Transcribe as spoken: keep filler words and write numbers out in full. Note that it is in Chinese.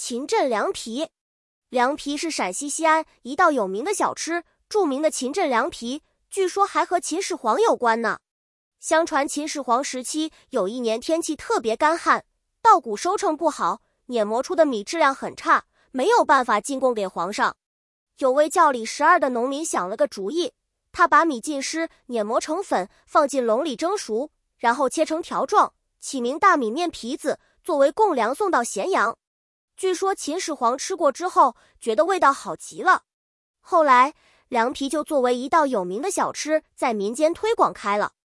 秦镇凉皮。凉皮是陕西西安一道有名的小吃，著名的秦镇凉皮据说还和秦始皇有关呢。相传秦始皇时期有一年天气特别干旱，稻谷收成不好，碾磨出的米质量很差，没有办法进贡给皇上。有位叫李十二的农民想了个主意，他把米浸湿，碾磨成粉，放进笼里蒸熟，然后切成条状，起名大米面皮子，作为贡粮送到咸阳。据说秦始皇吃过之后，觉得味道好极了。后来，凉皮就作为一道有名的小吃，在民间推广开了。